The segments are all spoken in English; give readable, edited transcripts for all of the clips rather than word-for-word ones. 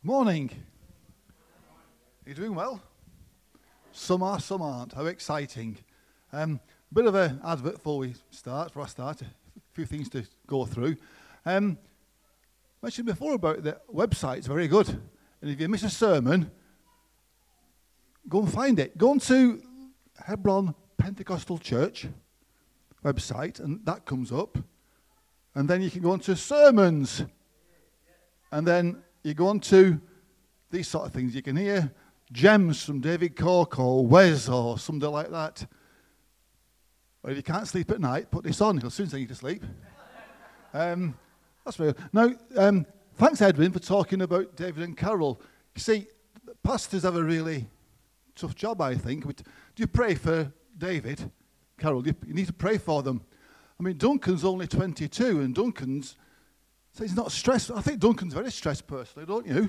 Morning. Are you doing well? Some are, some aren't. How exciting. Bit of an advert before I start. A few things to go through. Mentioned before about the website. It's very good. And if you miss a sermon, go and find it. Go on to Hebron Pentecostal Church website, and that comes up. And then you can go on to sermons. And then you go on to these sort of things. You can hear gems from David Cork or Wes or something like that. Or if you can't sleep at night, put this on. It'll soon send you to sleep. That's very good. Now, thanks, Edwin, for talking about David and Carol. You see, pastors have a really tough job, I think. Do you pray for David, Carol? You need to pray for them. I mean, Duncan's only 22, and Duncan's... So he's not stressed. I think Duncan's very stressed personally, don't you?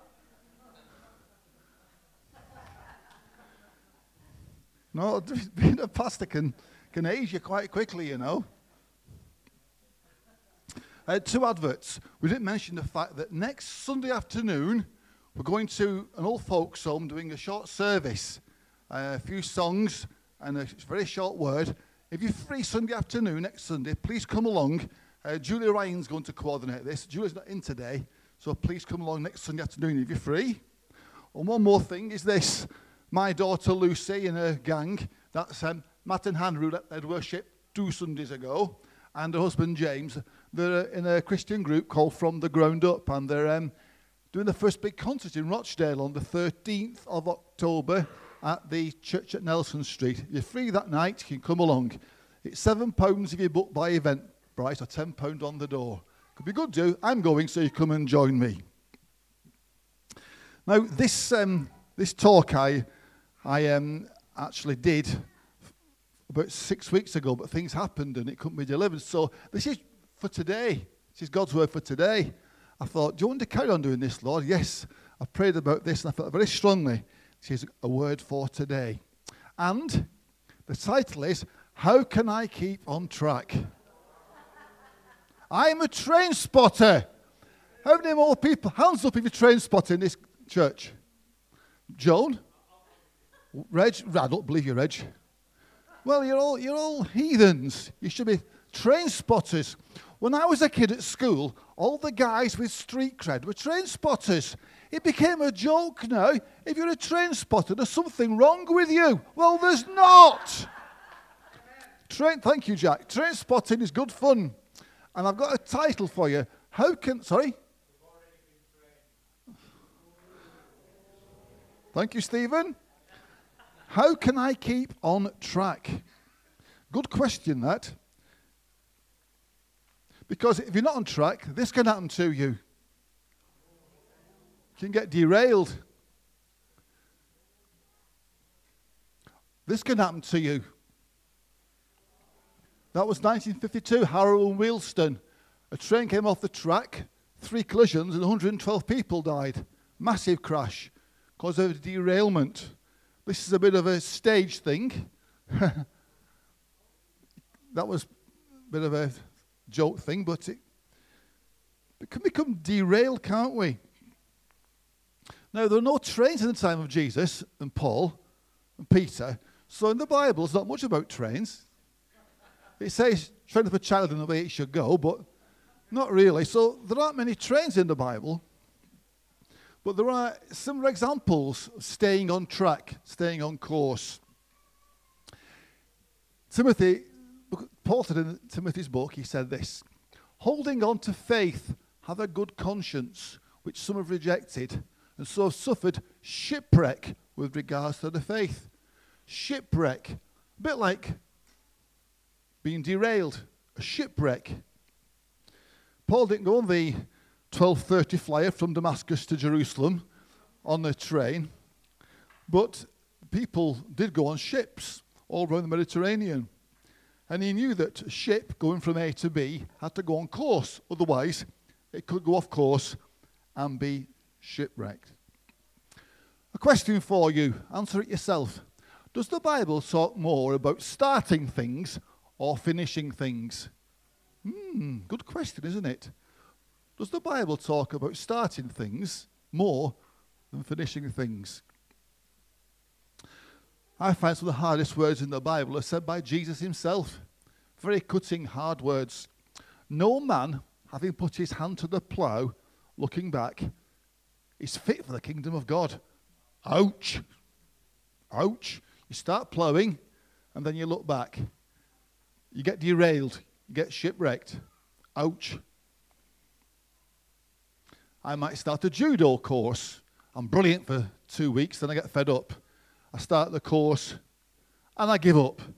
No, being a pastor can age you quite quickly, you know. Two adverts. We didn't mention the fact that next Sunday afternoon we're going to an old folks' home doing a short service, a few songs and a very short word. If you're free Sunday afternoon, next Sunday, please come along. Julia Ryan's going to coordinate this. Julia's not in today, so please come along next Sunday afternoon if you're free. And one more thing is this. My daughter Lucy and her gang, that's Matt and Henry that led worship 2 Sundays ago, and her husband James, they're in a Christian group called From the Ground Up, and they're doing the first big concert in Rochdale on the 13th of October at the church at Nelson Street. If you're free that night, you can come along. It's £7 if you book by Eventbrite, or £10 on the door. Could be good, too. I'm going, so you come and join me. Now, this talk I actually did about 6 weeks ago, but things happened and it couldn't be delivered. So this is for today. This is God's word for today. I thought, do you want to carry on doing this, Lord? Yes. I prayed about this and I felt very strongly this is a word for today. And the title is, How Can I Keep on Track? I'm a train spotter. How many more people? Hands up if you're train spotting in this church. Joan? Reg? I don't believe you, Reg. Well, you're all heathens. You should be train spotters. When I was a kid at school, all the guys with street cred were train spotters. It became a joke now. If you're a train spotter, there's something wrong with you. Well, there's not. Thank you, Jack. Train spotting is good fun. And I've got a title for you. Thank you, Stephen. How can I keep on track? Good question, that. Because if you're not on track, this can happen to you. You can get derailed. This can happen to you. That was 1952, Harrow and Wealdstone. A train came off the track, 3 collisions, and 112 people died. Massive crash because of derailment. This is a bit of a stage thing. That was a bit of a joke thing, but it can become derailed, can't we? Now, there were no trains in the time of Jesus and Paul and Peter, so in the Bible, it's not much about trains. It says, train up a child in the way it should go, but not really. So there aren't many trains in the Bible. But there are similar examples of staying on track, staying on course. Paul said in Timothy's book, he said this, holding on to faith, have a good conscience, which some have rejected, and so have suffered shipwreck with regards to the faith. Shipwreck, a bit like being derailed, a shipwreck. Paul didn't go on the 12:30 flyer from Damascus to Jerusalem on the train, but people did go on ships all around the Mediterranean. And he knew that a ship going from A to B had to go on course, otherwise it could go off course and be shipwrecked. A question for you, answer it yourself. Does the Bible talk more about starting things or finishing things? Good question, isn't it? Does the Bible talk about starting things more than finishing things. I find some of the hardest words in the Bible are said by Jesus himself. Very cutting, hard words. No man, having put his hand to the plough, looking back, is fit for the kingdom of God. Ouch. Ouch. You start ploughing, and then you look back. You get derailed. You get shipwrecked. Ouch. I might start a judo course. I'm brilliant for 2 weeks, then I get fed up. I start the course, and I give up.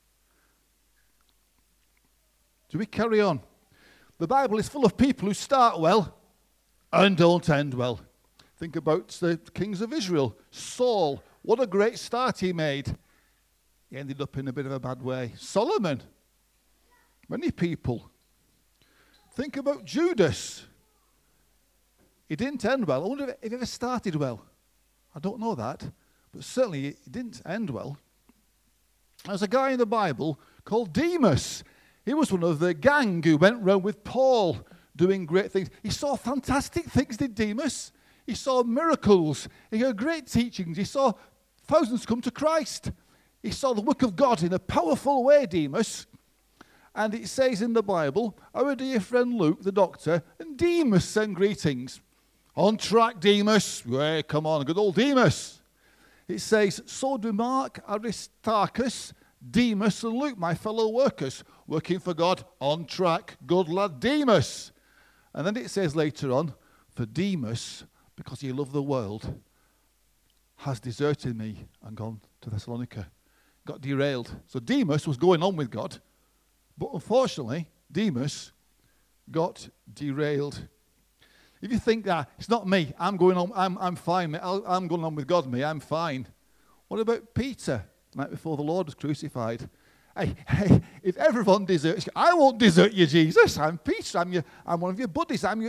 Do we carry on? The Bible is full of people who start well and don't end well. Think about the kings of Israel. Saul, what a great start he made. He ended up in a bit of a bad way. Solomon, many people. Think about Judas. He didn't end well. I wonder if he ever started well. I don't know that, but certainly it didn't end well. There's a guy in the Bible called Demas. He was one of the gang who went round with Paul doing great things. He saw fantastic things, did Demas. He saw miracles. He heard great teachings. He saw thousands come to Christ. He saw the work of God in a powerful way, Demas. And it says in the Bible, our dear friend Luke, the doctor, and Demas send greetings. On track, Demas. Well, come on, good old Demas. It says, so do Mark, Aristarchus, Demas, and Luke, my fellow workers, working for God, on track, good lad Demas. And then it says later on, for Demas, because he loved the world, has deserted me and gone to Thessalonica. Got derailed. So Demas was going on with God, but unfortunately, Demas got derailed. If you think that it's not me, I'm going on, I'm fine, I'm going on with God, I'm fine. What about Peter, the night before the Lord was crucified? Hey, if everyone deserts you, I won't desert you, Jesus. I'm Peter, I'm one of your buddies, And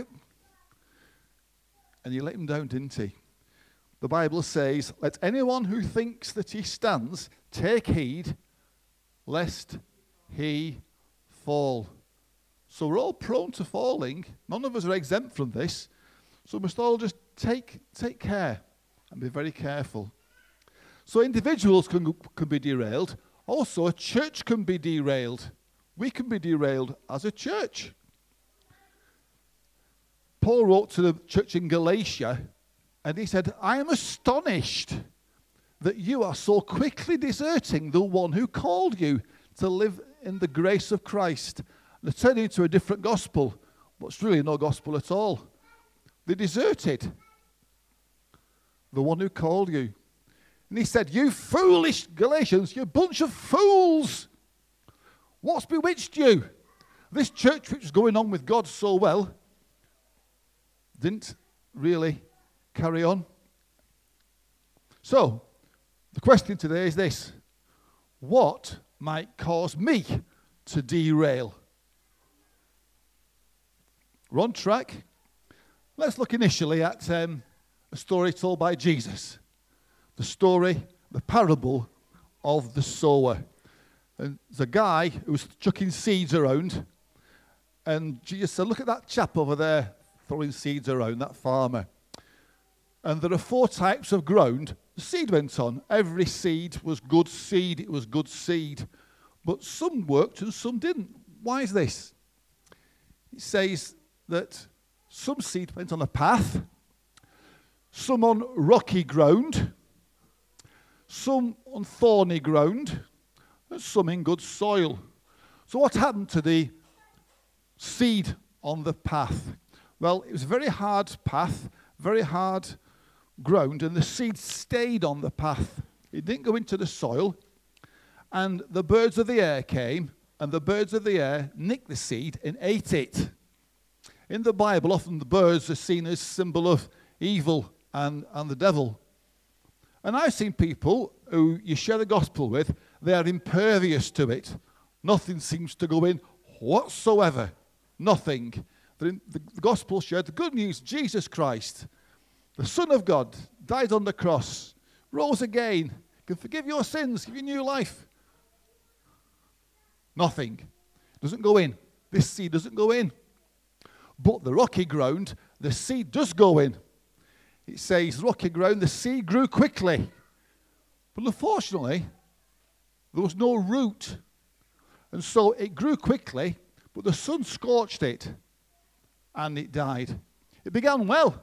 he let him down, didn't he? The Bible says, let anyone who thinks that he stands take heed, lest he fall. So we're all prone to falling. None of us are exempt from this. So we must all just take care and be very careful. So individuals can be derailed. Also, a church can be derailed. We can be derailed as a church. Paul wrote to the church in Galatia, and he said, I am astonished that you are so quickly deserting the one who called you to live in the grace of Christ. They're turning to a different gospel, but it's really no gospel at all. They deserted the one who called you. And he said, you foolish Galatians, you bunch of fools. What's bewitched you? This church which was going on with God so well didn't really carry on. So, the question today is this. What might cause me to derail? We're on track. Let's look initially at a story told by Jesus. The story, the parable of the sower. And there's a guy who was chucking seeds around. And Jesus said, look at that chap over there throwing seeds around, that farmer. And there are 4 types of ground. The seed went on. Every seed was good seed. It was good seed. But some worked and some didn't. Why is this? It says that some seed went on a path, some on rocky ground, some on thorny ground, and some in good soil. So what happened to the seed on the path? Well, it was a very hard path, very hard ground, and the seed stayed on the path. It didn't go into the soil, and the birds of the air came, and the birds of the air nicked the seed and ate it. In the Bible, often the birds are seen as symbol of evil and the devil. And I've seen people who you share the gospel with, they are impervious to it. Nothing seems to go in whatsoever. Nothing. The gospel shared the good news, Jesus Christ, the Son of God, died on the cross, rose again, can forgive your sins, give you new life. Nothing. Doesn't go in. This seed doesn't go in. But the rocky ground, the seed does go in. it says, rocky ground, the sea grew quickly. But unfortunately, there was no root. And so it grew quickly, but the sun scorched it, and it died. It began well.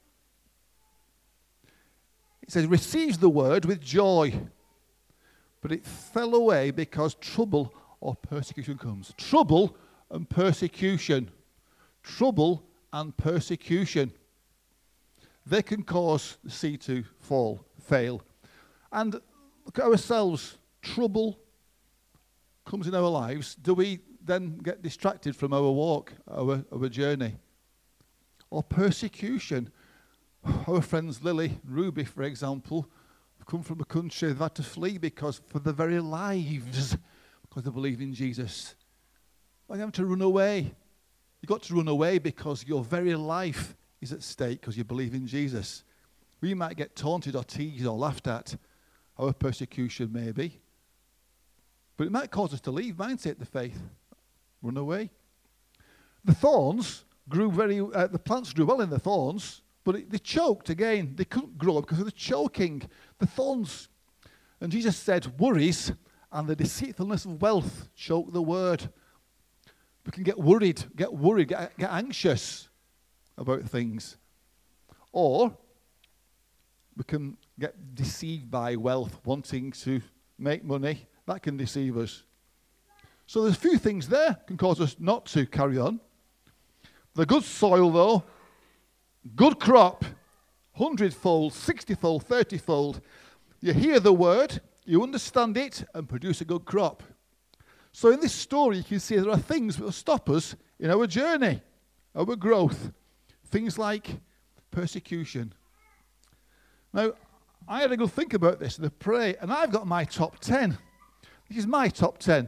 It says, receives the word with joy, but it fell away because trouble or persecution comes. Trouble and persecution. Trouble and persecution. They can cause the seed to fail. And look at ourselves. Trouble comes in our lives. Do we then get distracted from our walk, our journey? Or persecution. Our friends Lily and Ruby, for example, have come from a country they've had to flee because for their very lives, because they believe in Jesus. They have to run away. You've got to run away because your very life is at stake because you believe in Jesus. We might get taunted or teased or laughed at. Our persecution maybe. But it might cause us to leave, mightn't it, the faith? Run away. The thorns grew the plants grew well in the thorns, but they choked again. They couldn't grow because of the choking, the thorns. And Jesus said, worries and the deceitfulness of wealth choke the word. We can get worried, get anxious about things. Or we can get deceived by wealth, wanting to make money. That can deceive us. So there's a few things there can cause us not to carry on. The good soil, though, good crop, 100-fold, 60-fold, 30-fold. You hear the word, you understand it, and produce a good crop. So in this story, you can see there are things that will stop us in our journey, our growth. Things like persecution. Now, I had a good think about this and I pray, and I've got my top 10. This is my top 10.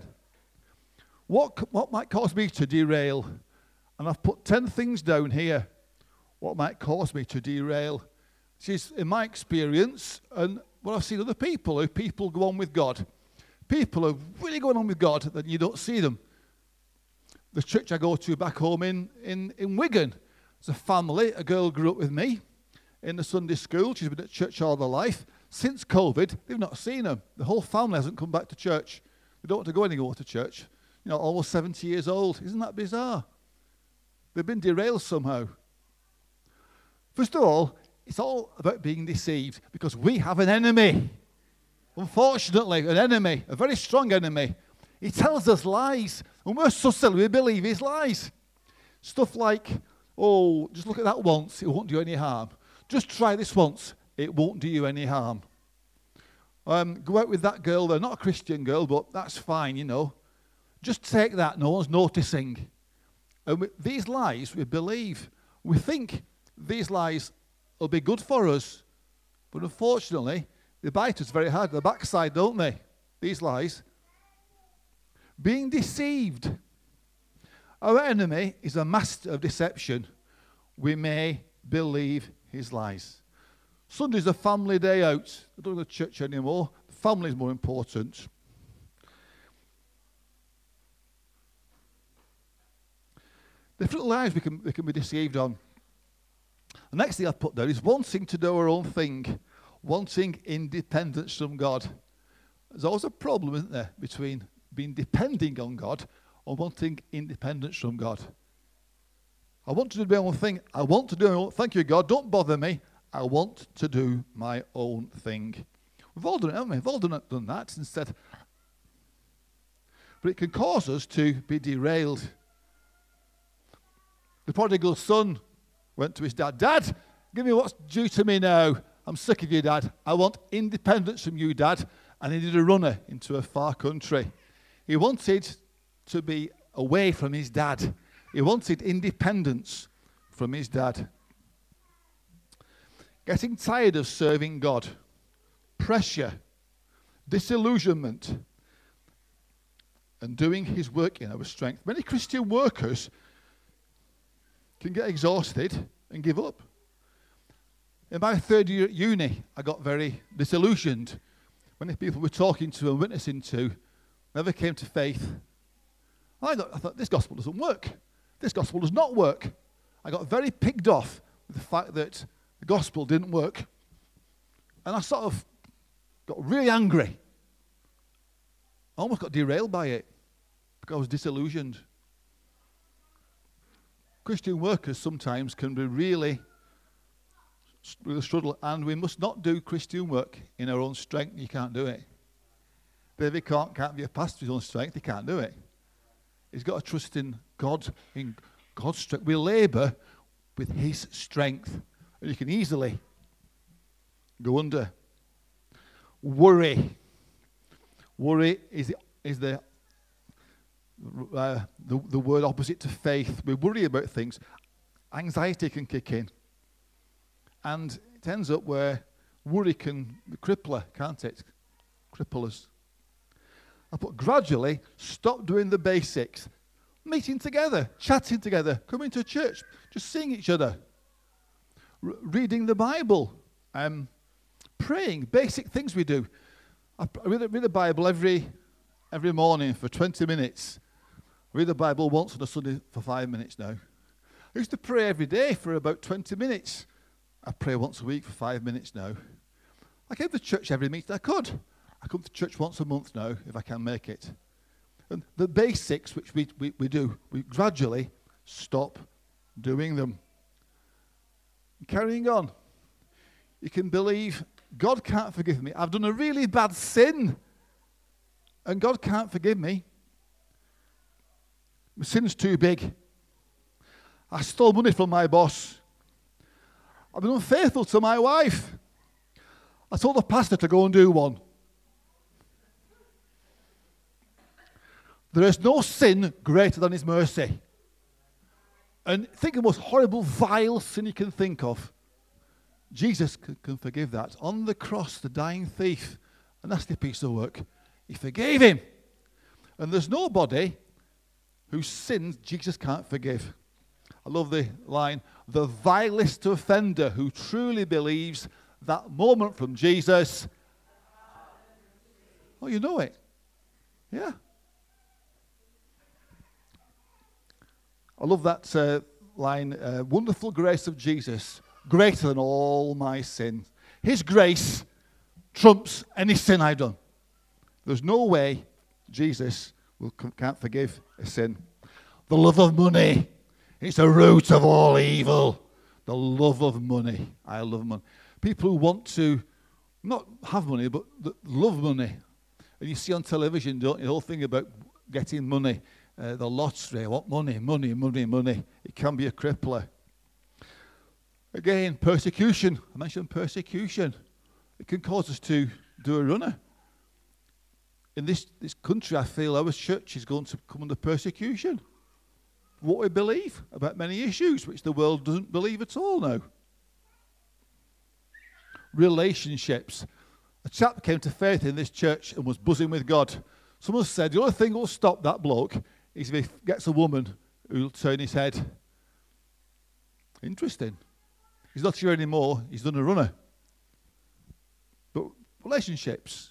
What might cause me to derail? And I've put 10 things down here. What might cause me to derail? This is in my experience and what I've seen other people, how people go on with God. People are really going on with God, then you don't see them. The church I go to back home in Wigan, it's a family, a girl grew up with me in the Sunday school. She's been at church all her life. Since COVID, they've not seen her. The whole family hasn't come back to church. They don't want to go anymore to church. You know, almost 70 years old. Isn't that bizarre? They've been derailed somehow. First of all, it's all about being deceived because we have an enemy. Unfortunately, an enemy, a very strong enemy. He tells us lies, and we're so silly we believe his lies. Stuff like, oh, just look at that once, it won't do any harm. Just try this once, it won't do you any harm. Go out with that girl, they're not a Christian girl, but that's fine, you know. Just take that, no one's noticing. And these lies we believe. We think these lies will be good for us, but unfortunately, they bite us very hard. The backside, don't they? These lies. Being deceived. Our enemy is a master of deception. We may believe his lies. Sunday's a family day out. I don't go to church anymore. Family is more important. Different lies we can be deceived on. The next thing I've put down is wanting to do our own thing. Wanting independence from God. There's always a problem, isn't there, between being depending on God or wanting independence from God. I want to do my own thing. I want to do my own. Thank you, God. Don't bother me. I want to do my own thing. We've all done it, haven't we? We've all done that instead. But it can cause us to be derailed. The prodigal son went to his dad. Dad, give me what's due to me now. I'm sick of you, Dad. I want independence from you, Dad. And he did a runner into a far country. He wanted to be away from his dad. He wanted independence from his dad. Getting tired of serving God. Pressure. Disillusionment. And doing his work in our strength. Many Christian workers can get exhausted and give up. In my third year at uni, I got very disillusioned. Many people we're talking to and witnessing to never came to faith. I thought, this gospel doesn't work. This gospel does not work. I got very pigged off with the fact that The gospel didn't work. And I sort of got really angry. I almost got derailed by it because I was disillusioned. Christian workers sometimes can be really struggle, and we must not do Christian work in our own strength. You can't do it. David can't be a pastor in his own strength. He can't do it. He's got to trust in God's strength. We labour with his strength. And you can easily go under. Worry. Worry is the word opposite to faith. We worry about things. Anxiety can kick in. And it ends up where worry can cripple, can't it? Cripple us. But gradually, stop doing the basics. Meeting together, chatting together, coming to church, just seeing each other. Reading the Bible, praying, basic things we do. I read the Bible every morning for 20 minutes. I read the Bible once on a Sunday for 5 minutes now. I used to pray every day for about 20 minutes. I pray once a week for 5 minutes now. I came to church every meeting I could. I come to church once a month now, if I can make it. And the basics which we do, we gradually stop doing them. Carrying on. You can believe God can't forgive me. I've done a really bad sin, and God can't forgive me. My sin's too big. I stole money from my boss. I've been unfaithful to my wife. I told the pastor to go and do one. There is no sin greater than his mercy. And think of the most horrible, vile sin you can think of. Jesus can forgive that. On the cross, the dying thief, a nasty piece of work, he forgave him. And there's nobody whose sins Jesus can't forgive. I love the line, the vilest offender who truly believes that moment from Jesus. Oh, you know it. Yeah. I love that line, wonderful grace of Jesus, greater than all my sin. His grace trumps any sin I've done. There's no way Jesus can't forgive a sin. The love of money, it's a root of all evil. The love of money. I love money. People who want to not have money, but love money. And you see on television, don't you, the whole thing about getting money. The lottery, I want money, money, money, money. It can be a crippler. Again, persecution. I mentioned persecution. It can cause us to do a runner. In this country, I feel our church is going to come under persecution. What we believe about many issues, which the world doesn't believe at all now. Relationships. A chap came to faith in this church and was buzzing with God. Someone said, the only thing that will stop that bloke is if he gets a woman who'll turn his head. Interesting. He's not here anymore. He's done a runner. But relationships.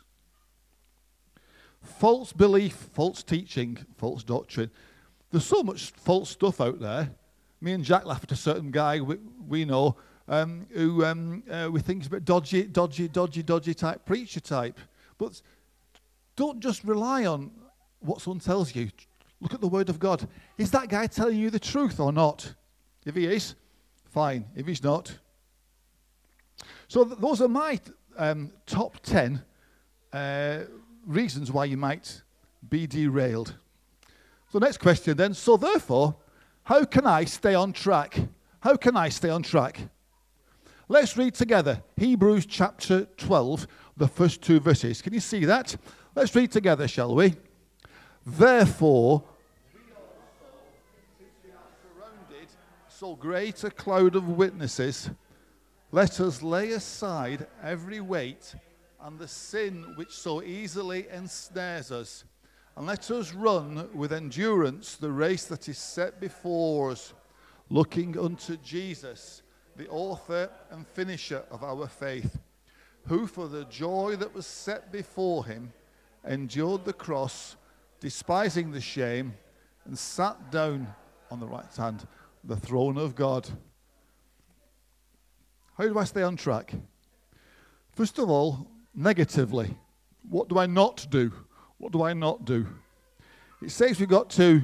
False belief, false teaching, false doctrine. There's so much false stuff out there. Me and Jack laugh at a certain guy we know who we think is a bit dodgy type, preacher type. But don't just rely on what someone tells you. Look at the Word of God. Is that guy telling you the truth or not? If he is, fine. If he's not. So those are my top 10 reasons why you might be derailed. So next question then. So therefore, how can I stay on track? How can I stay on track? Let's read together Hebrews chapter 12, the first 2 verses. Can you see that? Let's read together, shall we? Therefore, we also, since we are surrounded so great a cloud of witnesses, let us lay aside every weight and the sin which so easily ensnares us, and let us run with endurance the race that is set before us, looking unto Jesus, the author and finisher of our faith, who for the joy that was set before him endured the cross, despising the shame, and sat down on the right hand, the throne of God. How do I stay on track? First of all, negatively. What do I not do? What do I not do? It says we've got to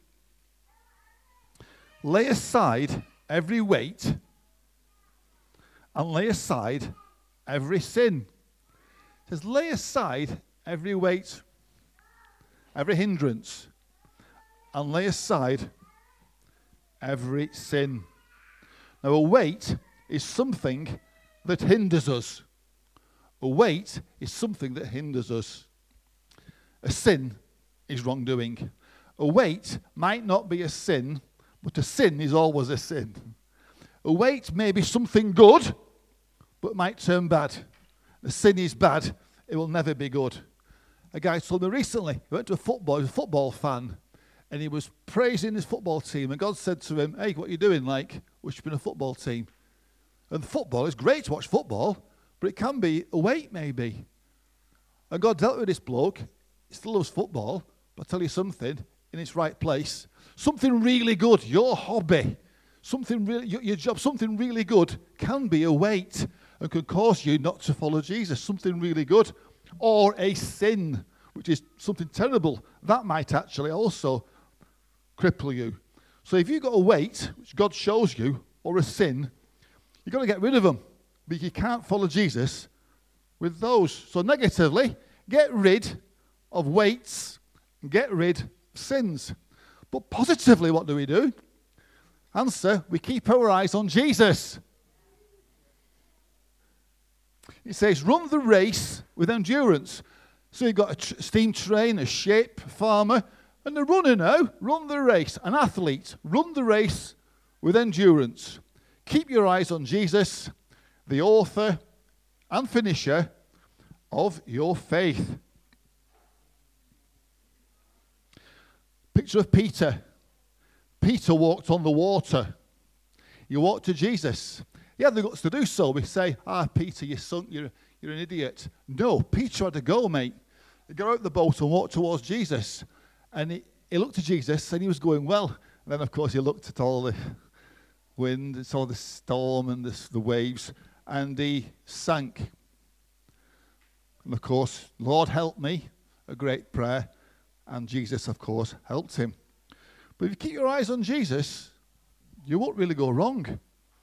lay aside every weight and lay aside every sin. It says lay aside every weight, every hindrance, and lay aside every sin. Now, a weight is something that hinders us. A weight is something that hinders us. A sin is wrongdoing. A weight might not be a sin, but a sin is always a sin. A weight may be something good, but might turn bad. A sin is bad. It will never be good. A guy told me recently, he went to he was a football fan, and he was praising his football team, and God said to him, hey, what are you doing, like, worshiping a football team? And football is great to watch football, but it can be a weight maybe. And God dealt with this bloke. He still loves football, but I'll tell you something, in its right place. Something really good, your hobby, something really, your job, something really good can be a weight and can cause you not to follow Jesus. Something really good. Or a sin, which is something terrible, that might actually also cripple you. So if you've got a weight, which God shows you, or a sin, you've got to get rid of them. But you can't follow Jesus with those. So negatively, get rid of weights and get rid of sins. But positively, what do? Answer, we keep our eyes on Jesus. It says, run the race with endurance. So you've got a steam train, a sheep, a farmer, and a runner now. Run the race. An athlete. Run the race with endurance. Keep your eyes on Jesus, the author and finisher of your faith. Picture of Peter. Peter walked on the water. He walked to Jesus. He had the guts to do so. We say, Peter, you sunk, you're an idiot. No, Peter had to go, mate. He got out the boat and walked towards Jesus. And he looked at Jesus and he was going well. And then, of course, he looked at all the wind, and saw the storm and the waves, and he sank. And, of course, Lord, help me, a great prayer. And Jesus, of course, helped him. But if you keep your eyes on Jesus, you won't really go wrong.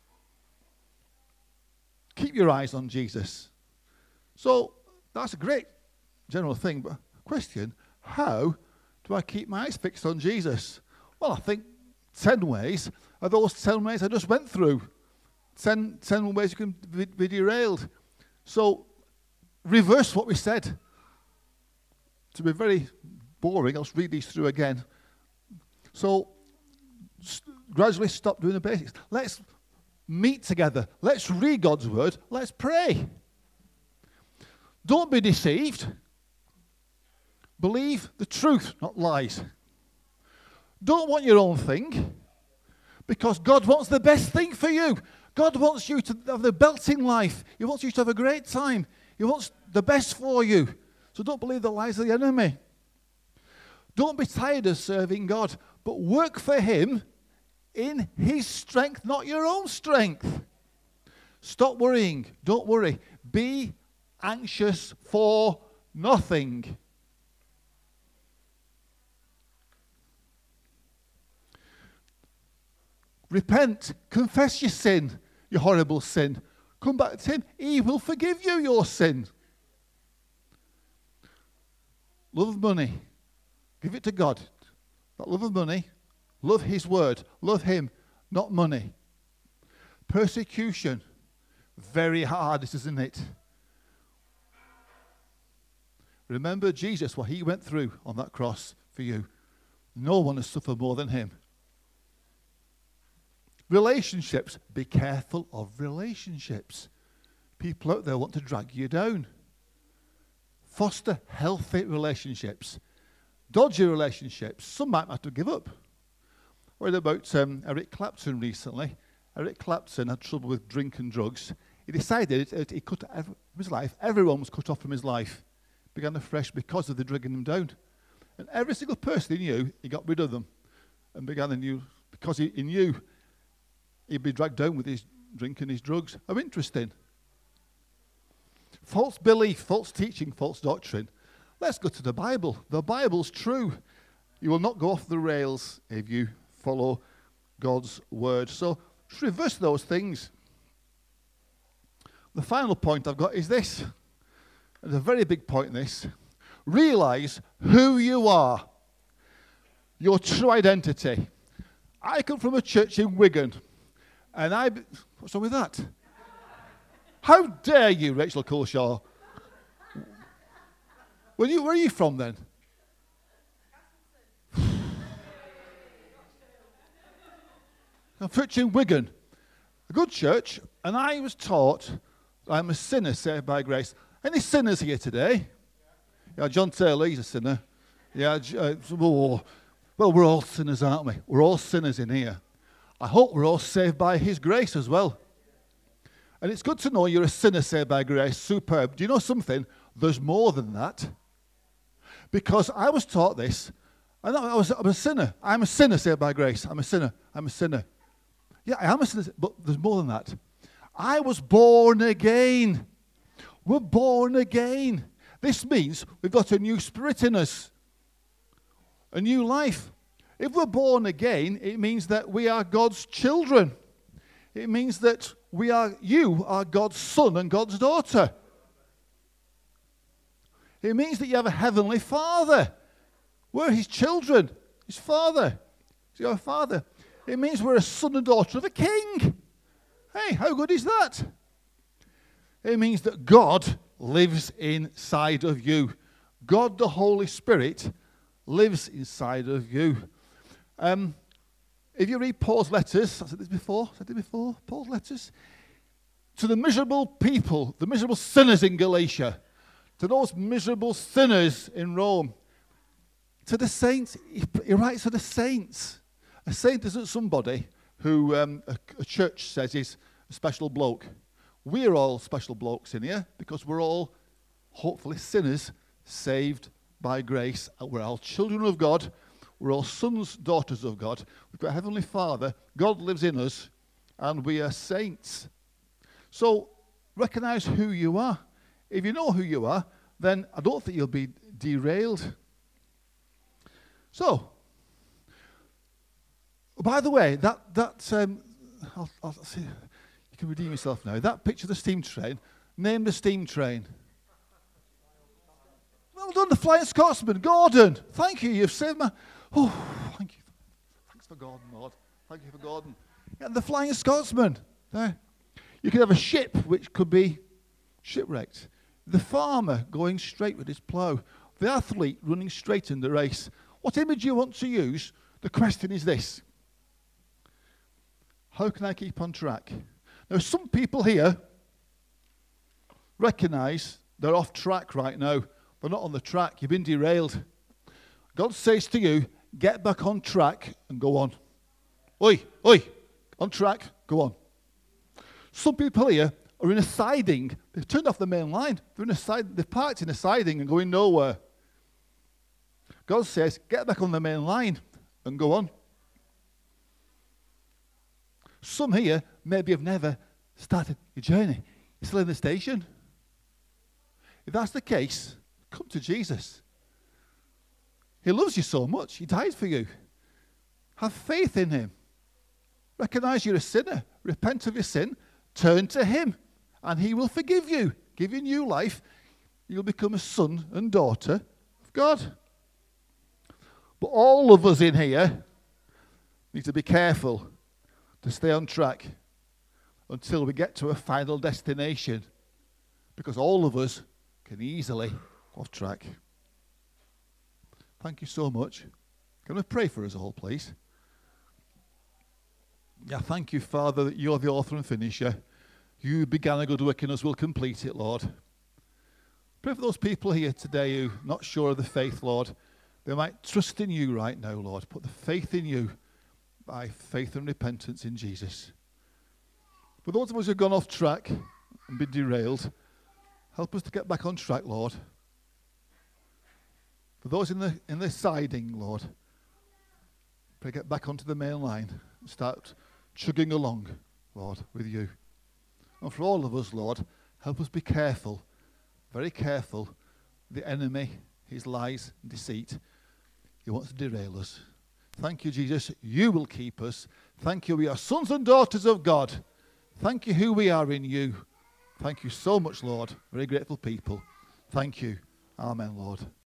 Keep your eyes on Jesus. So that's a great general thing, but question, how do I keep my eyes fixed on Jesus? Well, I think 10 ways are those 10 ways I just went through. 10 ways you can be derailed. So reverse what we said. To be very boring, I'll read these through again. So gradually stop doing the basics. Let's meet together. Let's read God's word. Let's pray. Don't be deceived. Believe the truth, not lies. Don't want your own thing, because God wants the best thing for you. God wants you to have the belting life. He wants you to have a great time. He wants the best for you. So don't believe the lies of the enemy. Don't be tired of serving God, but work for him in his strength, not your own strength. Stop worrying. Don't worry. Be anxious for nothing. Repent. Confess your sin, your horrible sin. Come back to him. He will forgive you your sin. Love of money. Give it to God. Not love of money. Love his word. Love him, not money. Persecution. Very hard, isn't it? Remember Jesus, what he went through on that cross for you. No one has suffered more than him. Relationships. Be careful of relationships. People out there want to drag you down. Foster healthy relationships. Dodgy relationships. Some might have to give up. I read about Eric Clapton recently. Eric Clapton had trouble with drink and drugs. He decided he cut his life. Everyone was cut off from his life. Began afresh because of the dragging him down. And every single person he knew, he got rid of them and began anew because he knew he'd be dragged down with his drinking his drugs are interesting. False belief, false teaching, false doctrine. Let's go to the Bible. The Bible's true. You will not go off the rails if you follow God's word. So just reverse those things. The final point I've got is this. There's a very big point in this. Realize who you are. Your true identity. I come from a church in Wigan. And what's wrong with that? How dare you, Rachel Culshaw? Where are you from then? I'm from a church in Wigan. A good church. And I was taught I'm a sinner saved by grace. Any sinners here today? Yeah, John Taylor, he's a sinner. Yeah, well, we're all sinners, aren't we? We're all sinners in here. I hope we're all saved by his grace as well. And it's good to know you're a sinner saved by grace. Superb. Do you know something? There's more than that. Because I was taught this, and I'm a sinner. I'm a sinner saved by grace. I'm a sinner. I'm a sinner. Yeah, I am a sinner, but there's more than that. I was born again. We're born again. This means we've got a new spirit in us, a new life. If we're born again, it means that we are God's children. It means that you are God's son and God's daughter. It means that you have a heavenly Father. We're his children, his Father. He's your Father. It means we're a son and daughter of a king. Hey, how good is that? It means that God lives inside of you. God, the Holy Spirit, lives inside of you. If you read Paul's letters, I said this before, Paul's letters, to the miserable people, the miserable sinners in Galatia, to those miserable sinners in Rome, to the saints, he writes to the saints. A saint isn't somebody who a church says is a special bloke. We're all special blokes in here because we're all, hopefully, sinners saved by grace. We're all children of God. We're all sons, daughters of God. We've got a Heavenly Father. God lives in us, and we are saints. So recognize who you are. If you know who you are, then I don't think you'll be derailed. So, by the way, I'll see. You can redeem yourself now. That picture of the steam train, name the steam train. Well done, the Flying Scotsman, Gordon. Thank you, you've saved my... Oh, thank you. Thanks for Gordon, Lord. Thank you for Gordon. Yeah, the Flying Scotsman. There. You could have a ship which could be shipwrecked. The farmer going straight with his plough. The athlete running straight in the race. What image you want to use? The question is this. How can I keep on track? Now, some people here recognize they're off track right now. They're not on the track. You've been derailed. God says to you, get back on track and go on. Oi, on track, go on. Some people here are in a siding. They've turned off the main line. They've parked in a siding and going nowhere. God says, get back on the main line and go on. Some here maybe have never started your journey. You're still in the station. If that's the case, come to Jesus. He loves you so much. He died for you. Have faith in him. Recognize you're a sinner. Repent of your sin. Turn to him. And he will forgive you. Give you new life. You'll become a son and daughter of God. But all of us in here need to be careful to stay on track until we get to a final destination. Because all of us can easily go off track. Thank you so much. Can I pray for us all, please? Yeah, thank you, Father, that you're the author and finisher. You began a good work in us, will complete it, Lord. Pray for those people here today who are not sure of the faith, Lord. They might trust in you right now, Lord. Put the faith in you by faith and repentance in Jesus. For those of us who have gone off track and been derailed, help us to get back on track, Lord. For those in the siding, Lord, pray get back onto the main line and start chugging along, Lord, with you. And for all of us, Lord, help us be careful, very careful, the enemy, his lies and deceit. He wants to derail us. Thank you, Jesus. You will keep us. Thank you. We are sons and daughters of God. Thank you who we are in you. Thank you so much, Lord. Very grateful people. Thank you. Amen, Lord.